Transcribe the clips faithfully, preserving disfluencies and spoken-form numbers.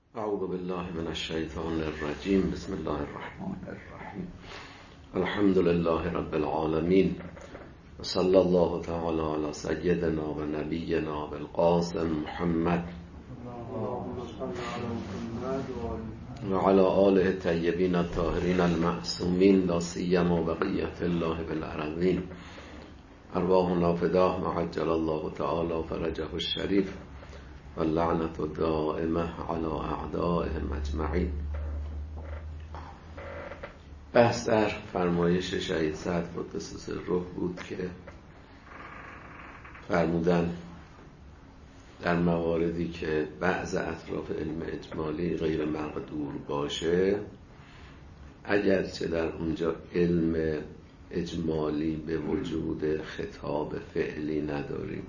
اعوذ بالله من الشیطان الرجیم. بسم الله الرحمن الرحیم. الحمد لله رب العالمین و صلی الله تعالی علی سیدنا و نبینا بالقاسم محمد و علی آله الطیبین الطاهرین المعصومین لا سیما بقیة الله بالارضین. ارواحنا فداه ما عجل الله تعالی فرجه الشریف و لعنت دائمه علی اعدائهم اجمعین. بحث در فرمایش شهید سعد قدس سره بود که فرمودن در مواردی که بعض اطراف علم اجمالی غیر مقدور باشه، اگرچه در اونجا علم اجمالی به وجود خطاب فعلی نداریم،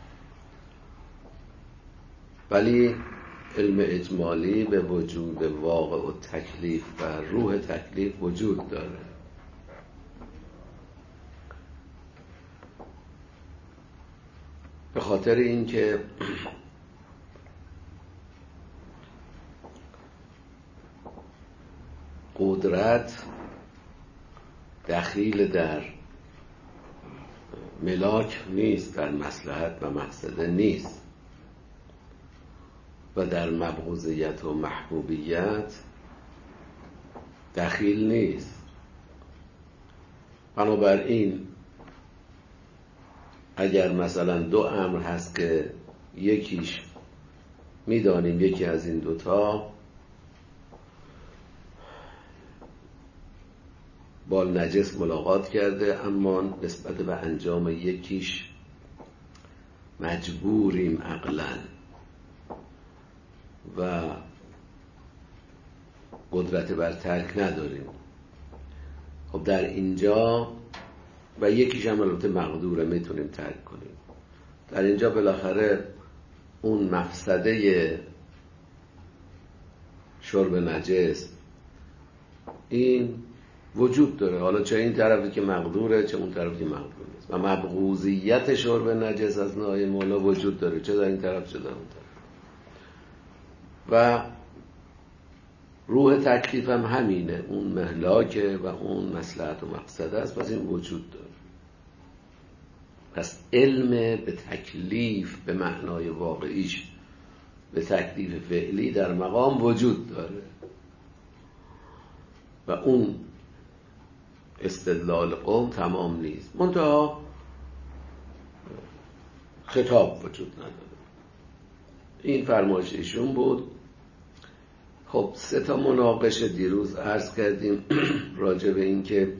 ولی علم اجمالی به وجود واقع و تکلیف و روح تکلیف وجود داره. به خاطر اینکه قدرت دخیل در ملاک نیست، در مصلحت و مقصد نیست و در مبغوضیت و محبوبیت دخیل نیست. بنابراین اگر مثلا دو امر هست که یکیش میدانیم یکی از این دوتا با نجس ملاقات کرده، اما نسبت به انجام یکیش مجبوریم عقلاً و قدرت بر ترک نداریم، خب در اینجا و یکیش هم البته مقدوره میتونیم ترک کنیم، در اینجا بالاخره اون مفسده شرب نجس این وجود داره، حالا چه این طرفی که مقدوره چه اون طرفی که مقدور نیست، و مبغوضیت شرب نجس از نای مولا وجود داره، چه در این طرف چه در اون طرف. و روح تکلیف هم همینه، اون مهلاکه و اون مصلحت و مقصد است، پس این وجود داره. پس علم به تکلیف به معنای واقعیش، به تکلیف فعلی در مقام وجود داره و اون استدلال قوم تمام نیست، منتها خطاب وجود نداره. این فرمایش ایشون بود. خب سه تا مناقشه دیروز عرض کردیم راجع به این که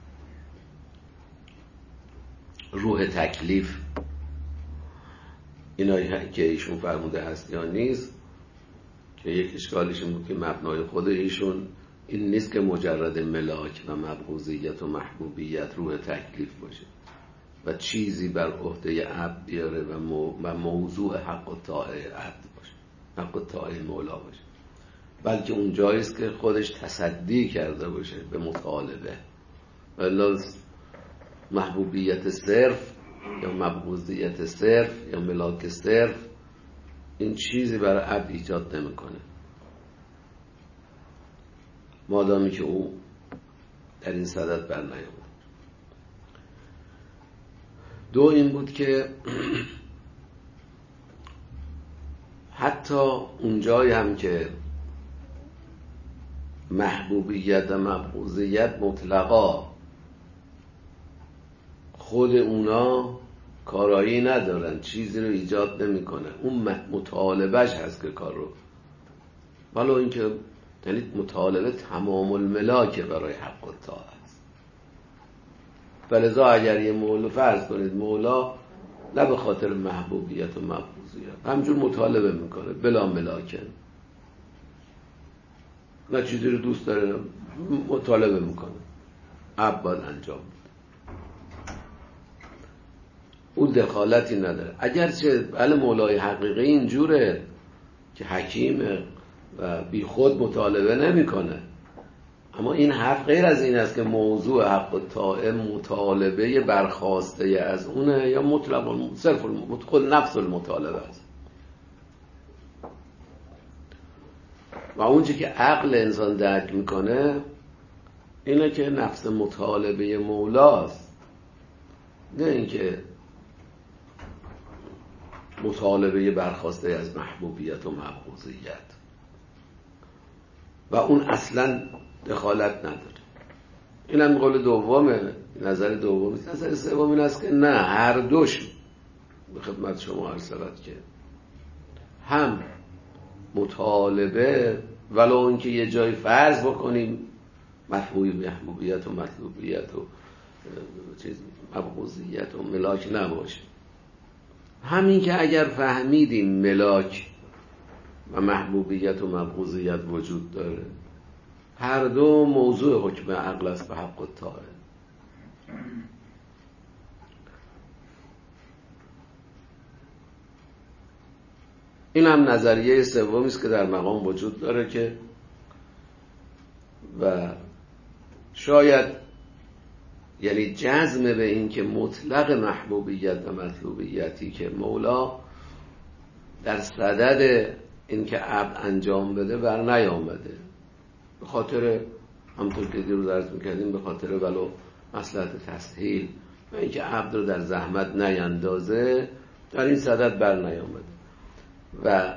روح تکلیف اینایی که ایشون فرموده هست یا نیست، که یک اشکالش این بود که مبنای خود ایشون این نیست که مجرد ملاک و مبغوضیت و محبوبیت روح تکلیف باشه و چیزی بر عهده عبد بیاره و, مو و موضوع حق و طاعه عبد باشه، حق و طاعه مولا باشه، بلکه اون جاییست که خودش تصدی کرده باشه به مطالبه. ولی محبوبیت صرف یا مبغوضیت صرف یا ملاک صرف این چیزی برای عبد ایجاد نمیکنه مادامی که او در این صدد بر نیامد. دو این بود که حتی اونجایی هم که محبوبیت و مبغوضیت مطلقا خود اونا کارایی ندارن، چیزی رو ایجاد نمیکنه، اون مطالبهش هست که کار رو، ولو اینکه یعنی مطالبه تمام الملاکه برای حق و طاعه است. فلذا اگر یه مولا فرض کنید مولا نه به خاطر محبوبیت و مبغوضیت همجور مطالبه میکنه بلا ملاکه، نه چیزی رو دوست داره مطالبه میکنه، عبد باید انجام بده، اون دخالتی نداره. اگرچه بله مولای حقیقی اینجوره که حکیمه و بی خود مطالبه نمیکنه، اما این حرف غیر از این است که موضوع حق و طاعه مطالبه برخواسته از اونه یا مطلق صرف خود نفس المطالبه است. و اونچه که عقل انسان درک میکنه اینه که نفس مطالبه مولاست، نه اینکه مطالبه برخواسته از محبوبیت و مبغوضیت، و اون اصلا دخالت نداره. اینم قول دومه، نظر دومی. نظر سوم این است که نه، هر دوش به خدمت شما عرض شود که هم مطالبه، ولو اینکه یه جای فرض بکنیم محبوبیت و مطلوبیت و چیز مبغوضیت و ملاک نباشه، همین که اگر فهمیدیم ملاک و محبوبیت و مبغوضیت وجود داره، هر دو موضوع حکم عقل است به حق الطاعه. این هم نظریه سومی است که در مقام وجود داره که و شاید یعنی جزم به این که مطلق محبوبیت و مطلوبیتی که مولا در صدد این که عبد انجام بده بر نیامده، به خاطر همطور که دیروز عرض میکردیم به خاطر ولو مصلحت تسهیل و اینکه عبد رو در زحمت نیندازه در این صدد بر نیامده. و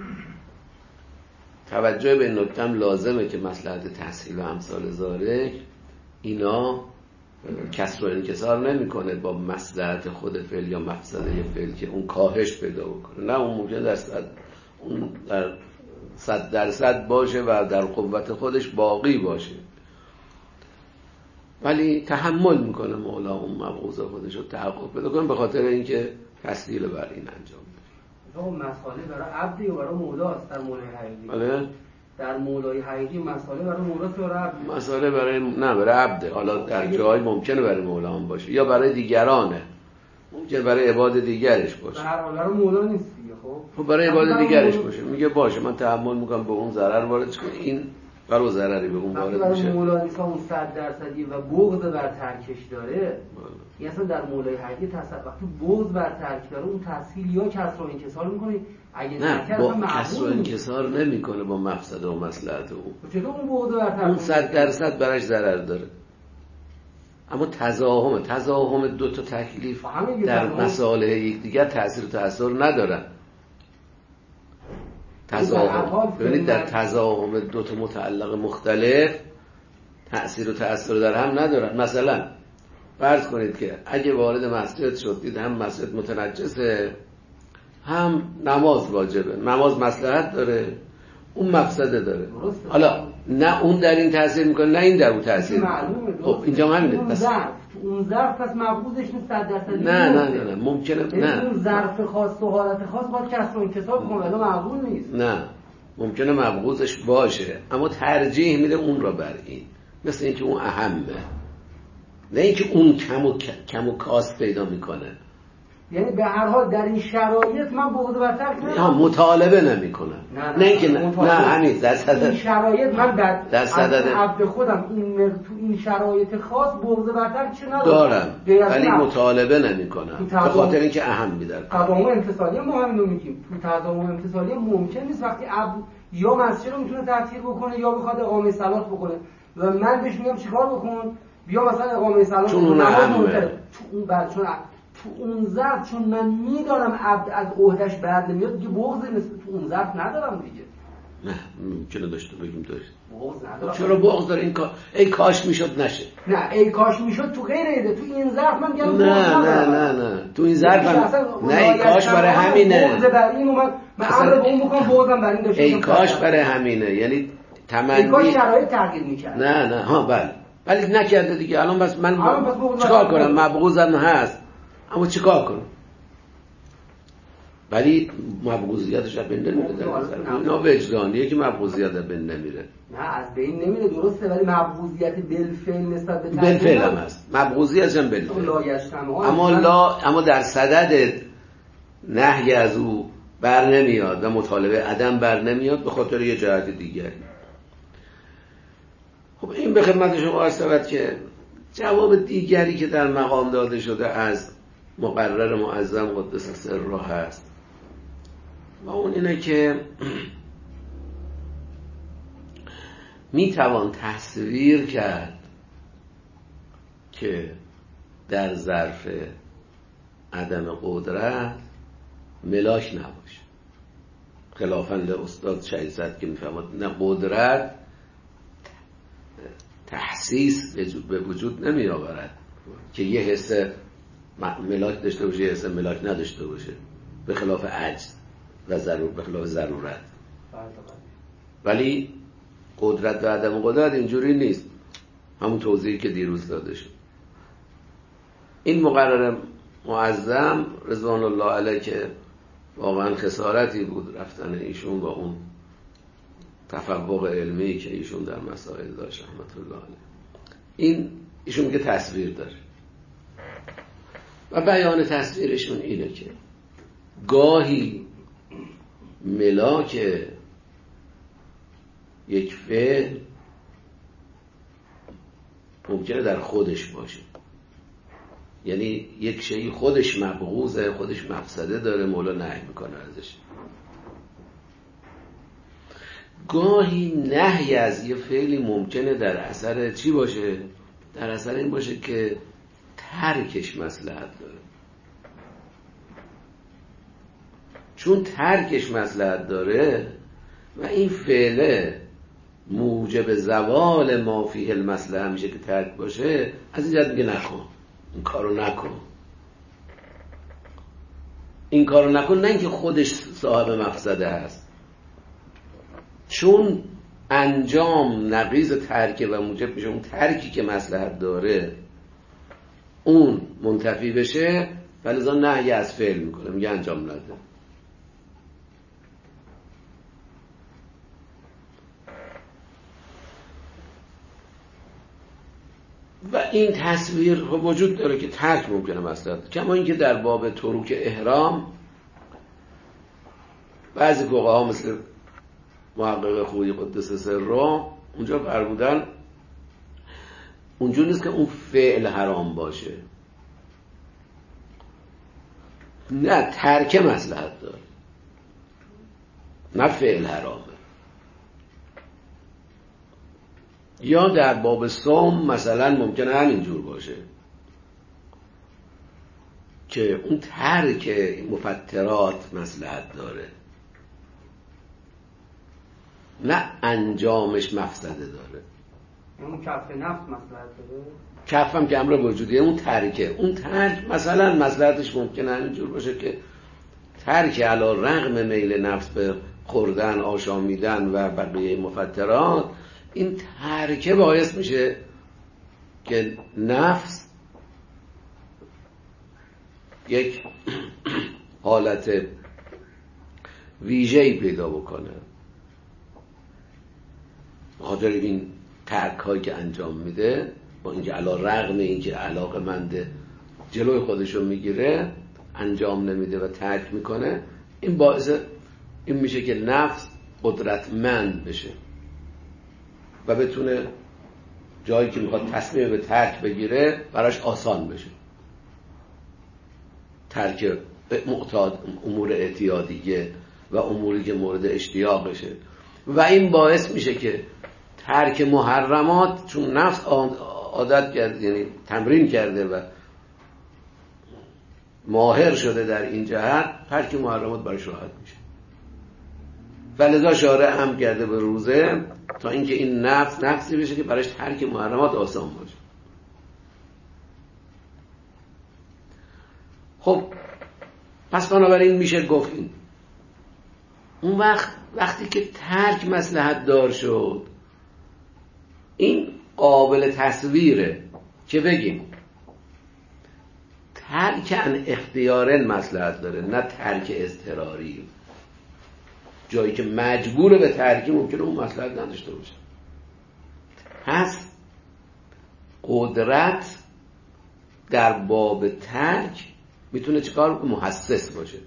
توجه به این نکته هم لازمه که مصلحت تسهیل و امثال ذالک اینا کسر و انکسار نمیکنه با مصلحت خود فعل یا مفسده فعل که اون کاهش پیدا بکنه، نه، اون ممکن در صد اون در صد درصد باشه و در قوت خودش باقی باشه، ولی تحمل میکنه مولا اون مبغوض خودش رو تحقق پیدا کنه به خاطر اینکه تسهیل بر این انجام بده. اون مسئله برای عبدی و برای مولاست در مولای حقیقی. بله؟ در مولای حقیقی مسئله برای مولاست و برای عبد. مسئله برای نه برای عبده. حالا در جای ممکنه برای مولا هم باشه یا برای دیگرانه، ممکنه برای عباد دیگرش باشه. برای مولا نیست دیگه. خب خب برای عباد دیگرش باشه، میگه باشه من تحمل میکنم به اون ضرر وارد کنه، این برای ضرری به اون وارد میشه. برای مولا نیست اون صد درصدی و بغض بر ترکش داره. این اصلا در مولای حقیقی تصور وقتی بغض بر ترک داره اون تسهیل یا کسر و انکسار میکنه، اگه نه با کسر و انکسار نمیکنه با مفسده و مصلحت او. چطور اون بغض بر ترک اون صد درصد براش ضرر داره، اما تضاهم تضاهم دو تا تکلیف در مصالح یکدیگر تأثیر و تأثیر ندارن. تضاهم ببینید در تضاهم دو تا متعلق مختلف تأثیر و تأثیر در هم ندارن. مثلا فرض کنید که اگه وارد مسجد شد دید هم مسجد متنجسه هم نماز واجبه، نماز مصلحت داره اون مفسده داره، حالا نه اون در این تاثیر میکنه نه این در اون تاثیر میکنه. خب اینجا همینه. اون ظرف اون ظرف پس مبغوضش نیست صد درصد. نه نه نه نه ممکنه نه اون ظرف خاص و حالت خاص باید کسر و انکسار کنه ولی مبغوض نیست. نه ممکنه مبغوضش باشه اما ترجیح میده اون را بر این، مثل اینکه اون اهمه، نه اینکه اون کم و کم و کاست پیدا میکنه. یعنی به هر حال در این شرایط من بغض بر ترک ندارم، مطالبه نمیکنم. نه نه, نه اینکه نه, نه همین در صدد این شرایط من در در صدد عبد خودم این تو این شرایط خاص بغض بر ترک چه ندارم دارم ولی مطالبه نمیکنم به خاطر اینکه اهم میدارم. تضامن امتصالی ما همین رو میگیم. تو تضامن امتصالی ممکن نیست وقتی عبد یا مسجد رو میتونه تعطیل بکنه یا بخواد اقامه صلات بکنه و من بهش میگم چیکار بکن، بیا مثلا اقامه صلات چون اون اهمه، تو اون بعد چون تو اون ظرف چون من میدارم عبد از عهدهش بعد نمیاد دیگه بغض نسبت تو اون ظرف ندارم دیگه. نه چرا داشته بگیم داشت بغض ندارم. چرا بغض داره این کار؟ ای کاش میشد نشه. نه ای کاش میشد تو غیر ایده تو این ظرف من میگم نه نه نه نه تو این ظرف نه ای کاش برای همینه. بغض بر این من من امر به اون میکنم بغضم بر این داشته. ای کاش برای همینه یعنی تمنی ای کاش شرایط تغییر میکرد. نه نه ها بله ولی نکرده دیگه. الان بس من چیکار کنم؟ مبغوضم هست اما چیکار کنم؟ ولی مبغوضیتش از بین نمیره در نظر اینا وجدانیه که مبغوضیت از بین نمیره. نه از بین نمیره درسته ولی مبغوضیت بالفعل نسبت به بالفعل هم هست، مبغوضیت هم بالفعل، اما لا اما در صدد نهی از او بر نمیاد و مطالبه عدم بر نمیاد به خاطر یه جهت دیگری. خب این به خدمت شما عرض شود که جواب دیگری که در مقام داده شده از مقرر معظم قدس سره هست و اون اینه که میتوان تصویر کرد که در ظرف عدم قدرت ملاک نباشه، خلافاً لاستاد شهیدزاد که میفهمد نه، قدرت تحسیس به وجود نمی آورد که یه حس ملاک داشته باشه یه حس ملاک نداشته باشه، به خلاف عجز و ضرور، به خلاف ضرورت. ولی قدرت و عدم قدرت اینجوری نیست، همون توضیحی که دیروز داده شد. این مقرر معظم رضوان الله علیه که واقعا خسارتی بود رفتن ایشون با اون تفوق علمی که ایشون در مسائل داشت رحمت الله علیه، این ایشون میگه تصویر داره و بیان تصویرشون اینه که گاهی ملاک یک فعل ممکنه در خودش باشه، یعنی یک شیء خودش مبغوضه، خودش مفسده داره، مولا نهی میکنه ازش. گاهی نهی از یه فعلی ممکنه در اثر چی باشه؟ در اثر این باشه که ترکش مصلحت داره. چون ترکش مصلحت داره و این فعله موجب زوال ما فیه المصلحه میشه که ترک باشه، از این جهت میگه نکن، این کارو نکن، این کارو نکن. نه اینکه خودش صاحب مفسده هست، چون انجام نقیض ترکه و موجب میشه اون ترکی که مصلحت داره اون منتفی بشه، فلذا نهی از فعل میکنه، میگه انجام نده. و این تصویر وجود داره که ترک ممکنه مصلحت، کما اینکه در باب تروک احرام بعضی فقها مثل محقق خویی قدس سره اونجا فرمودن اونجا نیست که اون فعل حرام باشه، نه ترک مصلحت داره، نه فعل حرامه. یا در باب صوم مثلا ممکنه همینجور باشه که اون ترک مفترات مصلحت داره، نه انجامش مفسده داره. اون کف نفس مصلحت داره، کف هم که امر وجودیه، اون ترکه، اون ترک مثلا مصلحتش ممکنه همینجور باشه که ترک علی رغم میل نفس به خوردن، آشامیدن و بقیه مفترات، این ترکه باعث میشه که نفس یک حالت ویژه‌ای پیدا بکنه خاطر این ترک هایی که انجام میده، با اینکه علی رغم اینکه علاقه‌مند جلوی خودشو میگیره انجام نمیده و ترک میکنه. این باعث این میشه که نفس قدرتمند بشه و بتونه جایی که میخواد تصمیم به ترک بگیره براش آسان بشه، ترک معتاد امور اعتیادیه و اموری که مورد اشتیاق بشه. و این باعث میشه که ترک محرمات، چون نفس عادت کرده، یعنی تمرین کرده و ماهر شده در این جهت، ترک محرمات براش راحت میشه. فلذا شارع هم کرده به روزه تا اینکه این نفس نفسی بشه که براش ترک محرمات آسان باشه. خب پس بنابراین میشه گفت این اون وقت وقتی که ترک مصلحت دار شد، این قابل تصویره که بگیم ترکن اختیارن مصلحت داره، نه ترک اضطراری. جایی که مجبور به ترکی ممکنه اون مصلحت نداشته باشه. پس قدرت در باب ترک میتونه چیکار بکنه؟ محسس باشه.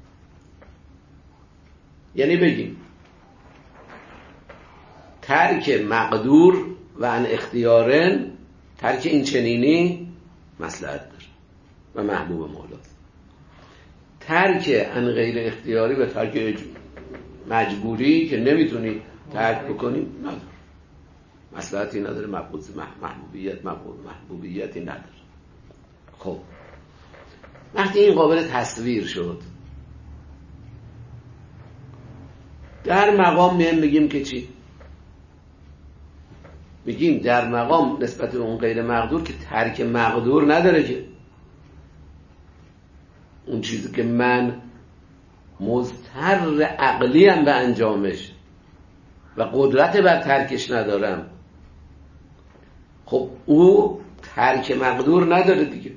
یعنی بگیم ترک مقدور و ان اختیارن، ترک این چنینی مصلحت داره و محبوب مولاست. ترک ان غیر اختیاری و ترک مجبوری که نمیتونی ترک بکنی نداره. مصلحتی نداره، مبغوض محبوبیت محبوبیتی نداره. خب وقتی این قابل تصویر شد، در مقام میایم میگیم که چی؟ میگیم در مقام نسبت به اون غیر مقدور که ترک مقدور نداره، که اون چیزی که من مضطر عقلیم به انجامش و قدرت بر ترکش ندارم، خب او ترک مقدور نداره دیگه،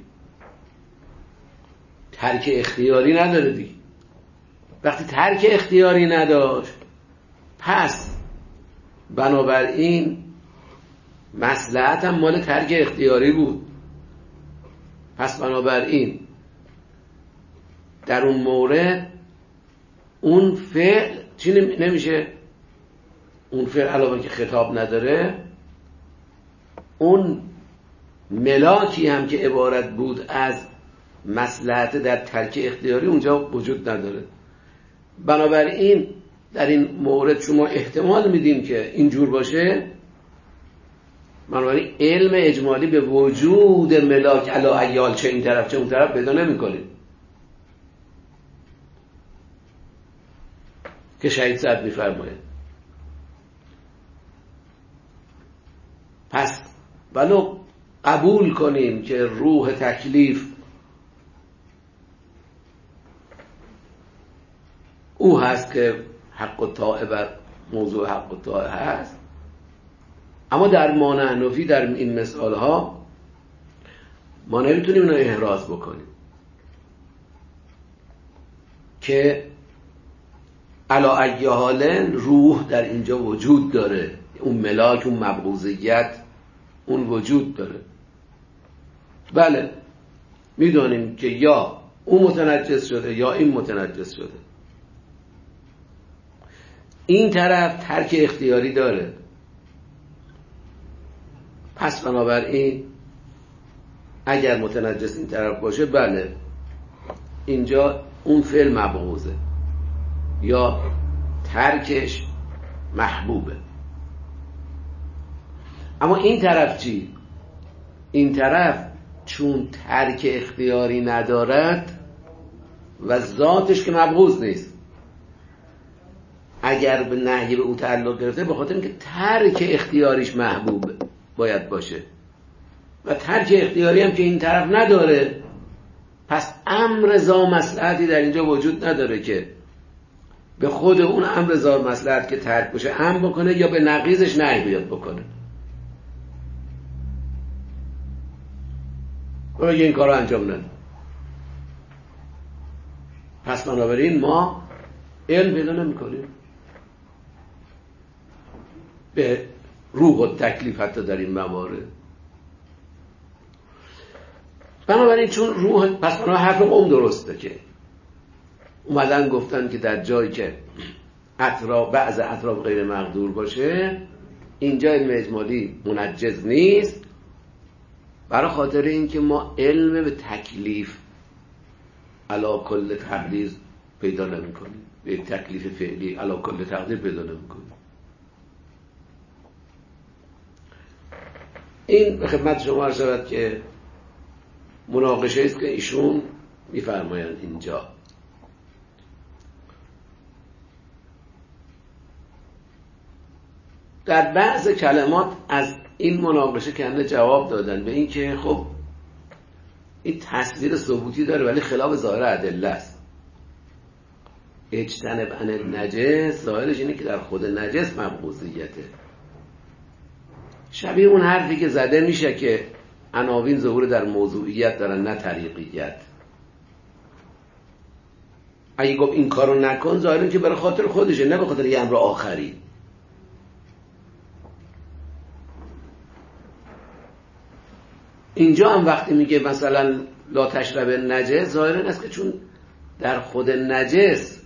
ترک اختیاری نداره دیگه. وقتی ترک اختیاری نداشت، پس بنابراین مصلحت هم مال ترک اختیاری بود. پس بنابراین در اون مورد اون فعل چی نمیشه؟ اون فعل علاوه که خطاب نداره، اون ملاکی هم که عبارت بود از مصلحت در ترک اختیاری اونجا وجود نداره. بنابراین در این مورد شما احتمال میدیم که اینجور باشه، بنابراین علم اجمالی به وجود ملاک علا ایال چه این طرف چه اون طرف پیدا نمی‌کنیم که شهید سعد می‌فرماید. پس ولو قبول کنیم که روح تکلیف او هست که حق و طاعه بر موضوع حق و طاعه هست، اما در ما نحنفی در این مثال ها ما نمیتونیم اینو احراز بکنیم که علا ای حال روح در اینجا وجود داره، اون ملاک، اون مبغوضیت اون وجود داره. بله میدونیم که یا اون متنجس شده یا این متنجس شده. این طرف ترک اختیاری داره، پس بنابراین اگر متنجس این طرف باشه، بله اینجا اون فعل مبغوضه یا ترکش محبوبه. اما این طرف چی؟ این طرف چون ترک اختیاری ندارد و ذاتش که مبغوض نیست، اگر به نهی به او تعلق گرفته به خاطر اینکه ترک اختیاریش محبوب باید باشه و ترک اختیاری هم که این طرف نداره، پس امر ذا مصلحتی در اینجا وجود نداره که به خود اون امر ذا مصلحت که ترک بشه امر بکنه یا به نقیضش نهی بیاد بکنه و بگه این کار رو انجام نده. پس بنابراین ما علم پیدا نمی کنیم به روح و تکلیف حتی در این موارد. بنابراین چون روح، پس بنابراین حرف قوم درسته که اومدن گفتن که در جایی که اطراف بعض اطراف غیر مقدور باشه اینجا علم اجمالی منجز نیست، برای خاطر اینکه ما علم به تکلیف علا کل تقدیر پیدا نمی کنیم، به تکلیف فعلی علا کل تقدیر پیدا نمی کنیم. این به خدمت شما عرض شود که مناقشه است که ایشون میفرمایند اینجا. در بعض کلمات از این مناقشه کنده جواب دادن به این که خب این تصویر ثبوتی داره ولی خلاف ظاهر ادله است. اجتنب عن النجس ظاهرش اینه که در خود نجس مبغوضیته، شبیه اون حرفی که زده میشه که عناوین ظهور در موضوعیت دارن نه طریقیت. اگه گفت این کارو نکن ظاهرین که برای خاطر خودشه نه به خاطر یه امر آخری. اینجا هم وقتی میگه مثلا لا تشرب نجس ظاهر این است که چون در خود نجس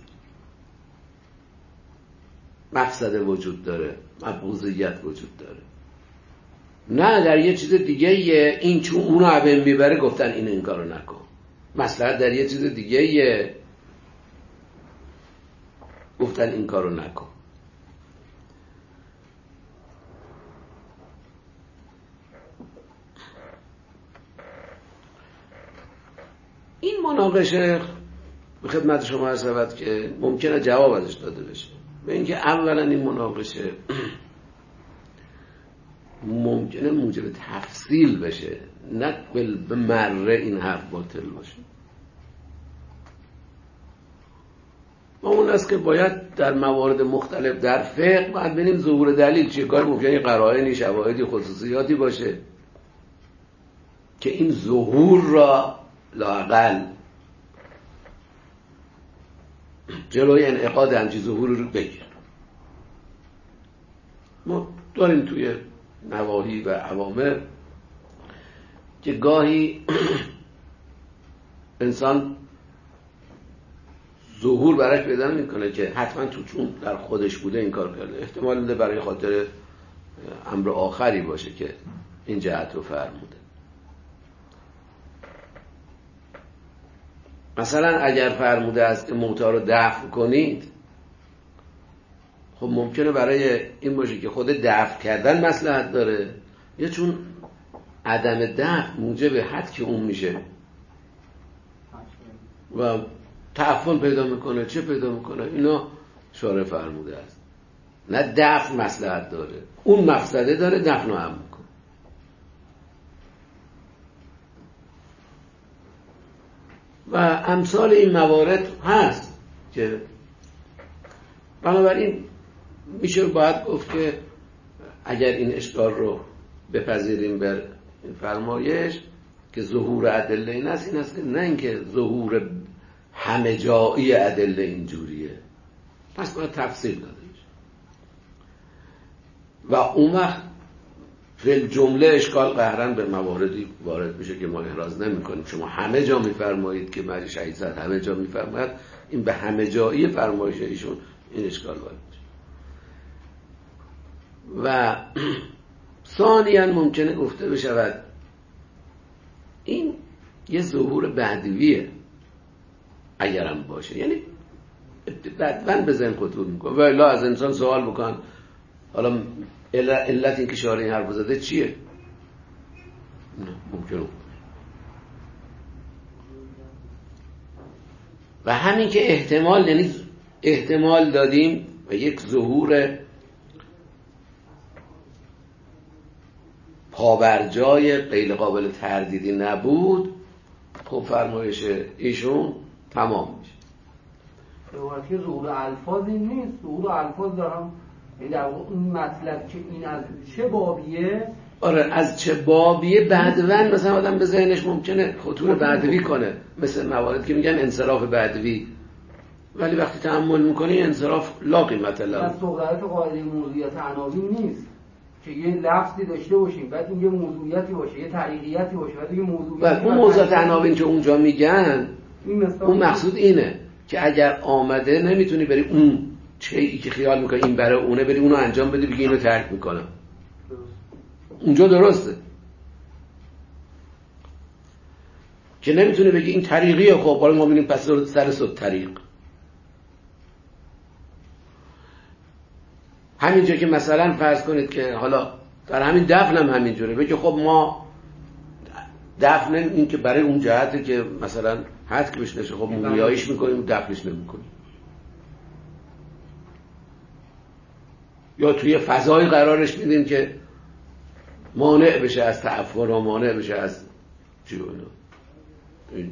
مقصد وجود داره، مبغوضیت وجود داره، نه در یه چیز دیگه یه این چون اونو عبم میبره گفتن این این کارو نکن. مصلحت در یه چیز دیگه یه گفتن این کارو نکن. مناقشه به خدمت شما عرض شود که ممکنه جواب ازش داده بشه. به اینکه اولا این مناقشه ممکنه موجب تفصیل بشه، نه به مره این حرف باطل باشه. و اون است که باید در موارد مختلف در فقه باید ببینیم ظهور دلیل چیه. کار ممکنه قرائنی، شواهدی، خصوصیاتی باشه که این ظهور را لااقل جلوی انعقاد همچین ظهور رو بگیر. ما داریم توی نواهی و اوامر که گاهی انسان ظهور براش پیدا نمی‌کنه که حتما تو چون در خودش بوده این کار کرده، احتمال ده برای خاطر امر آخری باشه که این جهت رو فرموده. مثلا اگر فرموده است که موتا رو دفن کنید، خب ممکنه برای این باشه که خود دفن کردن مصلحت داره، یا چون عدم دفن موجب حد اون میشه و تعفن پیدا میکنه، چه پیدا میکنه، اینا شارع فرموده است. نه دفن مصلحت داره، اون مفسده داره، دفن رو هم میکنه. و امثال این موارد هست که بنابراین میشه باید گفت که اگر این اشکال رو بپذیریم بر فرمایش که ظهور ادله این است، این است که نه اینکه ظهور همه جایی ادله اینجوریه، پس باید تفصیل داده میشه و اون وقت فی جمله اشکال قهرن به مواردی وارد میشه که ما احراز نمی کنیم. شما همه جا میفرمایید که مجلس شهید زد همه جا میفرماید، این به همه جایی فرمایش ایشون این اشکال وارد میشه. و ثانیاً ممکنه گفته بشود این یه ظهور بدویه اگرم باشه، یعنی بدون به ذهن خطور میکنه و الا از انسان سوال بکن حالا علت این که شارع این حرف زده چیه؟ ممکنه. و همین که احتمال، یعنی احتمال دادیم و یک ظهور پابرجای غیر قابل تردیدی نبود، خب فرمایش ایشون تمام میشه. به ظهور الفاظی نیست، ظهور الفاظ دارم در این مطلب که این از چه بابیه. آره از چه بابیه بعدون مثلا آدم به ذهنش ممکنه خطور بعدوی کنه، مثل موارد که میگن انصراف بعدوی، ولی وقتی تأمل میکنی انصراف لا قیمت له. از صغرات قاعده موضوعیت عناوین نیست که یه لفظی داشته باشیم بعد این یه موضوعیتی باشه، یه تعلیقیتی باشه بعد یه موضوعیتی. اون موضوعات عناوین که اونجا میگن اون مقصود اینه که اگر آمده نمیتونی بری اون چیزی که خیال میکنی این برای اونه بری اونو انجام بدی بگی اینو ترک میکنم. اونجا درسته که نمیتونه بگی این طریقیه، خب حالا ما ببینیم پس سر صد طریق. همینجا که مثلا فرض کنید که حالا در همین دفن هم همینجوره، بگی خب ما دفن این که برای اون جهته که مثلا حد که بشه، خب مومیاییش میکنیم دفنش نمیکنیم، یا توی فضای قرارش میدیم که مانع بشه از تعفن و مانع بشه از چی اونو. این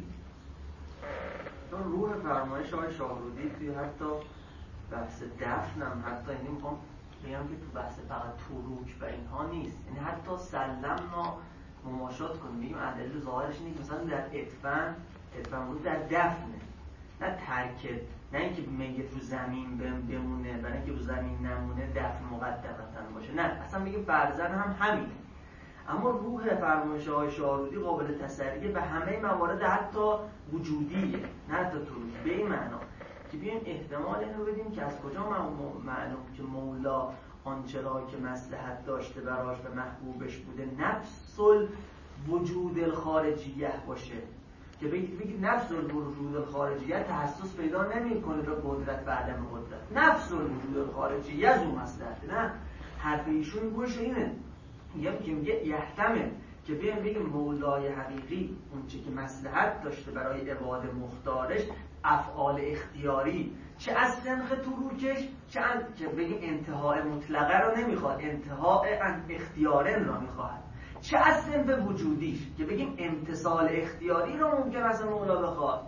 روح فرمایش آقای شاهرودی توی حتی بحث دفنم، حتی اینی میخوام بگم که تو بحث فقط تروک و اینها نیست، یعنی حتی سلم ما مماشات کنیم بگیم ادله ظاهرش اینه که مثلا در ادفن ادفن بود در دفنه، نه ترکه، نه اینکه میت رو زمین بمونه برای اینکه رو زمین نمونه دفن مقدمتاً باشه، نه اصلا بگیم فرضاً هم همینه. اما روح فرمایش آقای شاهرودی قابل تسریع به همه موارد حتی وجودیه، نه حتی تروکی، به این معنا که بیایم احتمال این رو بدیم که از کجا معلوم که مولا آنچه را که مصلحت داشته براش و محبوبش بوده نفس الوجود الخارجیه باشه، که بگید بگید نفس الوجود الخارجیه تحسس پیدا نمی‌کنه به قدرت و عدم قدرت، نفس الوجود الخارجیه از اون مصلحت. نه حرف ایشون گوش اینه، میگم که میگه یحتمل که بیایم بگیم مولای حقیقی اون چه که مصلحت داشته برای عباد مختارش افعال اختیاری، چه از سنخ تروکش، چه از که بگیم انتهای مطلقه رو نمیخواد، انتهای اختیارن رو میخواد، چه از سنف وجودیش که بگیم امتصال اختیاری رو ممکن است مولا بخواد،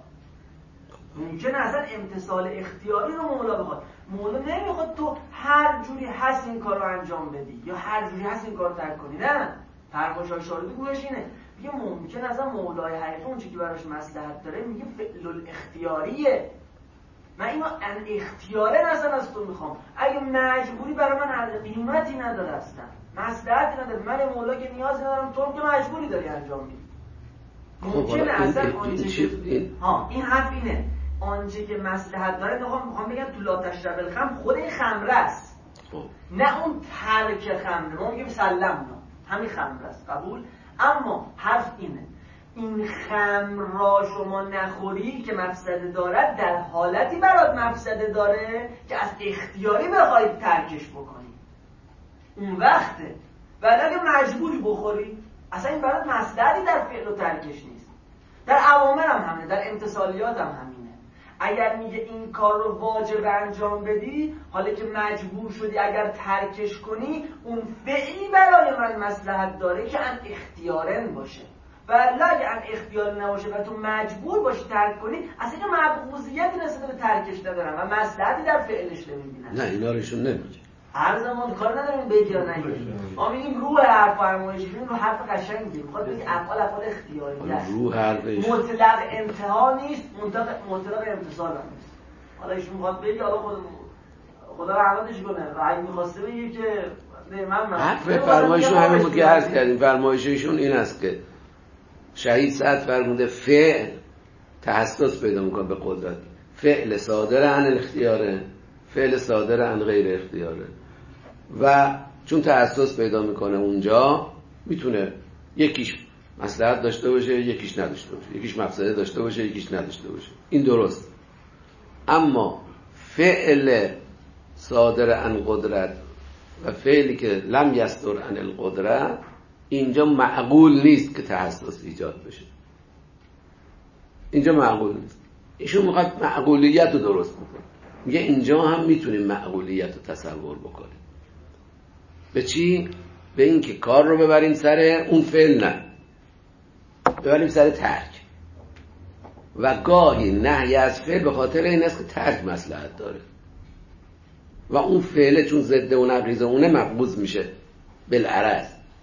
ممکن است امتصال اختیاری رو مولا بخواد. مولا نمیخواد تو هر جوری هست این کار رو انجام بدی یا هر جوری هست این کار رو ترک کنی، نه. فرمایش‌های شارحی گوش اینه، میگه ممکن است مولای حقیقی اون چیزی که براش مصلحت داره میگه فعل الاختیاریه، من اینو ان اختیاره اصلا از تو میخوام، اگه مجبوری برای من هر قیمتی نداره، اصلا مصلحتی نداره، من مولا که نیازی ندارم، تو که مجبوری داری انجام میدی. ممکنه اصلا آنچه که ها این حرف اینه، آنچه که مصلحت داره، میخوام میخوام بگم تو لا تشرب الخمر خود این خمره است، نه اون ترک خمره. ما میگیم سلمنا همین خمره است، قبول. اما حرف اینه این خمر را شما نخوری که مفسده دارد، در حالتی برات مفسده داره که از اختیاری بخواید ترکش بکنی، اون وقته. ولی اگه مجبوری بخوری اصلا این برات مصلحتی در فعل و ترکش نیست. در اوامر هم همینه، در امتثالیات هم همینه. اگر میگه این کار رو واجب انجام بدی، حالا که مجبور شدی اگر ترکش کنی، اون فعلی برای من مصلحت داره که ان اختیارن باشه. ولی اگه ان اختیار نباشه و تو مجبور باشی ترک کنی، اصلا که مبغوضیتی نسبت به ترکش ندارم و مصلحتی در فعلش نمیبینم. نه اینا روشون نمیگه. هر زمان کار نداریم بگی یا نگی. ما میگیم روح حرف فرمایششون رو حرف قشنگی میخواد بگی افعال افعال اختیاری است. روح حرفش مطلق انتها نیست، مطلق مطلق امتصال هم نیست. حالا ایشون میخواد بگی، حالا خود خدا رحمتش کنه. و اگه میخواسته بگی که من حرف فرمایششون همین بود که عرض کردیم. فرمایششون این است که شهید سعد فرموده فعل تحسس پیدا میکنه به قدرت، فعل صادر عن الاختیاره، فعل صادر عن غیر اختیاره، و چون تحسس پیدا میکنه اونجا میتونه یکیش مصلحت داشته باشه یکیش نداشته باشه، یکیش مفسده داشته باشه یکیش نداشته باشه، این درست. اما فعل صادر عن قدرت و فعلی که لم یصدر عن القدرت اینجا معقول نیست که تحسس ایجاد بشه، اینجا معقول نیست. ایشون میخواد معقولیت رو درست بکنه، میگه اینجا هم میتونیم معقولیت رو تصور بکنیم. به چی؟ به این که کار رو ببریم سر اون فعل، نه ببریم سر ترک. و گاهی نهی از فعل به خاطر این است که ترک مصلحت داره و اون فعل چون ضد و نقیض اونه مبغوض میشه بالعرض.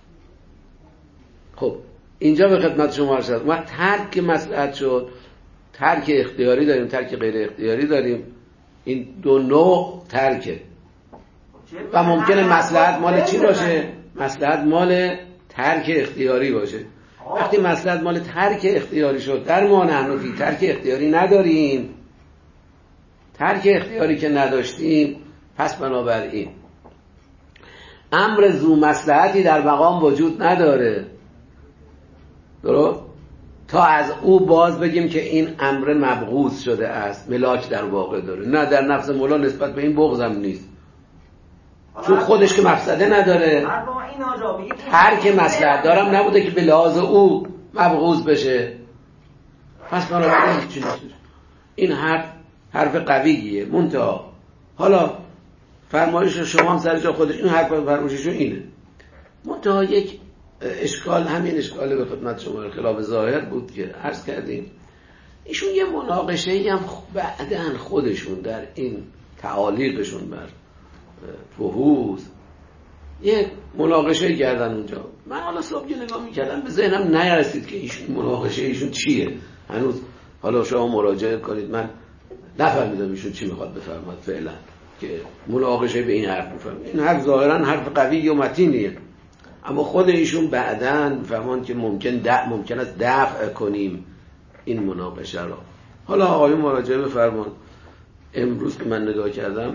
خب اینجا به خدمت شما عرض شد، وقت ترک مصلحت شد، ترک اختیاری داریم، ترک غیر اختیاری داریم. این دو نوع ترکه و ممکنه مصلحت مال چی باشه؟ مصلحت مال ترک اختیاری باشه. وقتی مصلحت مال ترک اختیاری شد، در ما نحنفی ترک اختیاری نداریم، ترک اختیاری که نداشتیم، پس بنابراین امر ذو مصلحتی در مقام وجود نداره، درست؟ تا از او باز بگیم که این امر مبغوض شده است، ملاک در واقع داره. نه، در نفس مولا نسبت به این بغضم نیست، چون خودش که مفسده نداره. ترک مصلحت دارم نبوده که به لحاظ او مبغوض بشه، پس بنابراین هیچ چیز نیست. این حرف حرف قویه. منتها حالا فرمایش شما هم سر جا خودش، این حرف فرمایششون اینه. منتها یک اشکال، همین اشکال به خدمت شما خلاف ظاهر بود که عرض کردیم. ایشون یه مناقشه‌ای هم بعداً خودشون در این تعالیقشون بر فحوص یه مناقشه کردن اونجا. من حالا صبح که نگاه میکردم به ذهنم نرسید که ایشون مناقشه ایشون چیه. هنوز حالا شما مراجعه کنید، من نفهمیدم ایشون چی میخواد بفرماد فعلا که مناقشه به این حرف بفرماد. این حرف ظاهرا حرف قوی و متینیه، اما خود ایشون بعداً فهمون که ممکن دفع ممکن است دفع کنیم این مناقشه را. حالا آقایون مراجعه بفرمایید. امروز که من نگاه کردم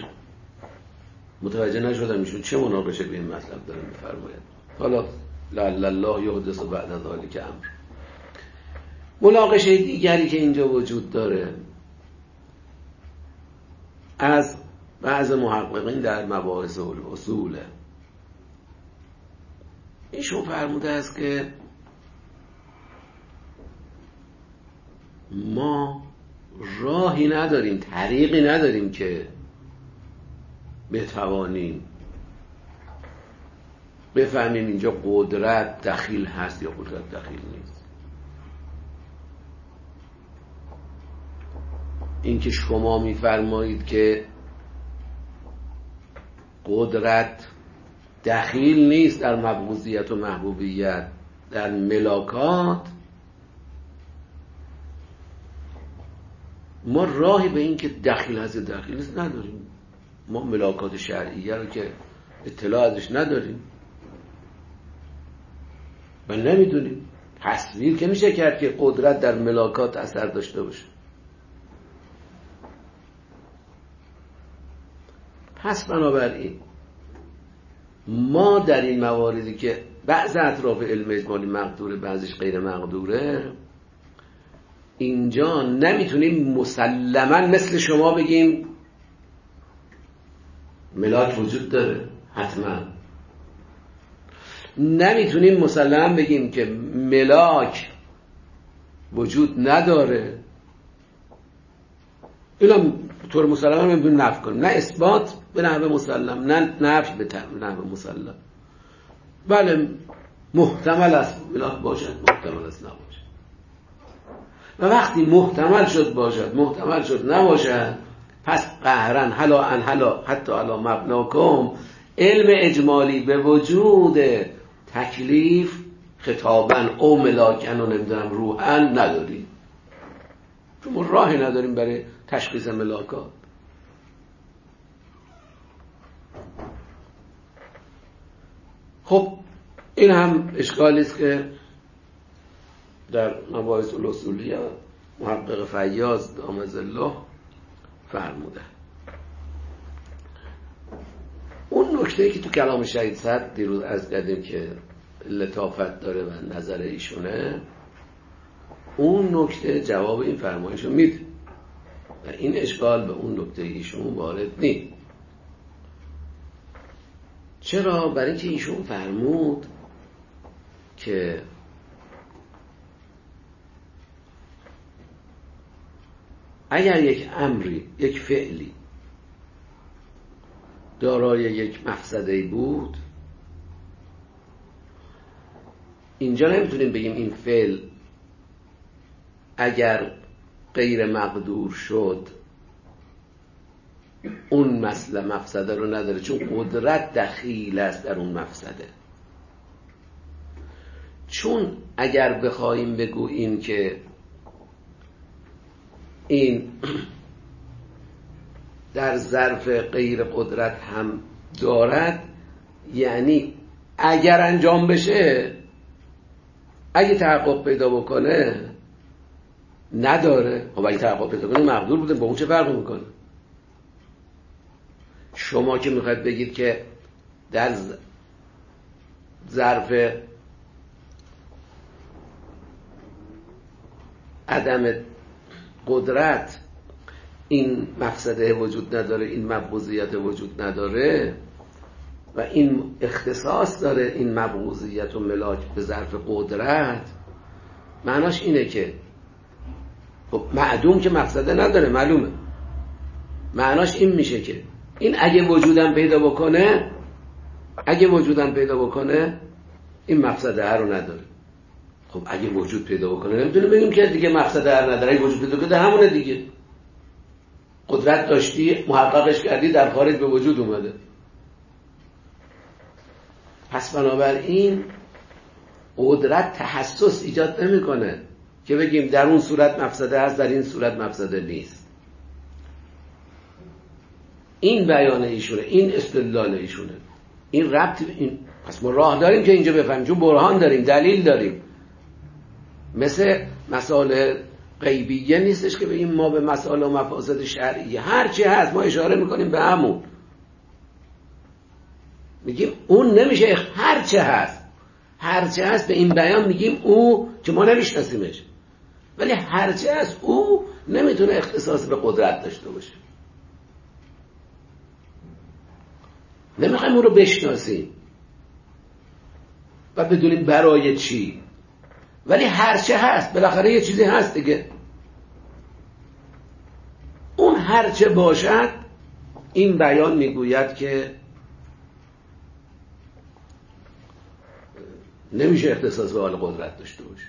متوجه نشدم ایشون چه مناقشه به این مطلب داره میفرماید. حالا لعل الله یحدث بعد ذلک امر. مناقشه دیگری که اینجا وجود داره از بعض محققین در مباحث اصول، ایشون فرموده است که ما راهی نداریم، طریقی نداریم که بتوانیم بفهمیم اینجا قدرت دخیل هست یا قدرت دخیل نیست. این که شما میفرمایید که قدرت دخیل نیست در مبغوضیت و محبوبیت، در ملاکات، ما راهی به این که دخیل هست دخیل نیست نداریم. ما ملاکات شرعیه رو که اطلاع ازش نداریم و نمیدونیم. تصویر که میشه کرد که قدرت در ملاکات اثر داشته باشه. پس بنابراین ما در این مواردی که بعض اطراف علم اجمالی مقدوره بعضیش غیر مقدوره، اینجا نمیتونیم مسلما مثل شما بگیم ملاک وجود داره حتما، نمیتونیم مسلما بگیم که ملاک وجود نداره. اینا طور مسلما نمیتونیم نفی کنیم، نه اثبات به نحو مسلم نه نفی به نحو مسلم. بله محتمل است ملاک باشد، محتمل است نباشد، و وقتی محتمل شد باشد محتمل شد نباشد، پس قهرن حلا ان حلا حتی علی مبناکم، علم اجمالی به وجود تکلیف خطابن او ملاکن و نمیدونم روحن نداریم، چون ما راهی نداریم برای تشخیص ملاکات. خب این هم اشکالی است که در مباحث الاصولیه محقق فیاض دامت الله فرموده. اون نکته‌ای که تو کلام شهید صدر دیروز عرض کردیم که لطافت داره و نظر ایشونه، اون نکته جواب این فرمایش رو میده و این اشکال به اون نکته ایشون وارد نیست. چرا؟ برای اینکه ایشون فرمود که اگر یک امری، یک فعلی دارای یک مفسده‌ای بود، اینجا نمیتونیم بگیم این فعل اگر غیر مقدور شد اون مسئله مفسده رو نداره، چون قدرت دخیل است در اون مفسده. چون اگر بخوایم بگوییم که این در ظرف غیر قدرت هم دارد، یعنی اگر انجام بشه، اگه تحقق پیدا بکنه نداره. خب اگه تحقق پیدا کنه مقدور بوده، با اون چه فرق میکنه؟ شما که میخواید بگید که در ظرف عدم قدرت این مفسده وجود نداره، این مبغوضیت وجود نداره و این اختصاص داره این مبغوضیت و ملاک به ظرف قدرت، معناش اینه که خب معدوم که مفسده نداره معلومه، معناش این میشه که این اگه وجودم پیدا بکنه اگه وجودم پیدا بکنه این مفسده هر رو نداره. خب اگه وجود پیدا بکنه نمیتونیم بگیم که دیگه مفسده هر نداره، اگه وجود پیدا کنه همونه دیگه. قدرت داشتی محققش کردی در خارج به وجود اومده. پس بنابراین قدرت تحسس ایجاد نمیکنه که بگیم در اون صورت مفسده هست در این صورت مفسده نیست. این بیان ایشونه، این استدلال ایشونه، این ربط این. پس ما راه داریم که اینجا بفهمیم، چون برهان داریم، دلیل داریم. مثل مسائل غیبیه نیستش که بگیم ما به مسائل و مفاسد شرعیه هر چی هست ما اشاره میکنیم به همون، میگیم اون نمیشه، هر چی هست هر چی هست به این بیان میگیم او که ما نمیشناسیمش، ولی هر چی هست او نمیتونه اختصاص به قدرت داشته باشه. نمیخوایم اون رو بشناسیم، و بدونیم برای چی. ولی هرچه هست بالاخره یه چیزی هست دیگه. اون هرچه باشد این بیان میگوید که نمیشه اختصاص به حال قدرت داشته باشه.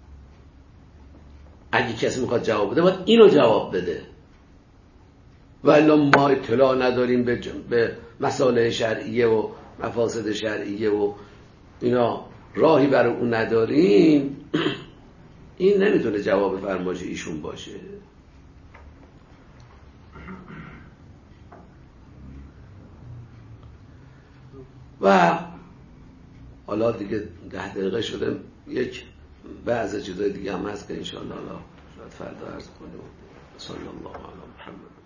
اگه کسی میخواد جواب بده باید اینو جواب بده، ولی ما اطلاع نداریم به, به مسائل شرعیه و مفاسد شرعیه و اینا، راهی برای اون نداریم. این نمیتونه جواب فرمایش ایشون باشه. و حالا دیگه ده دقیقه شده، یک بعض چیزای دیگه هم هست که انشاءالله شاید فردا عرض کنیم. صلی الله علی محمد.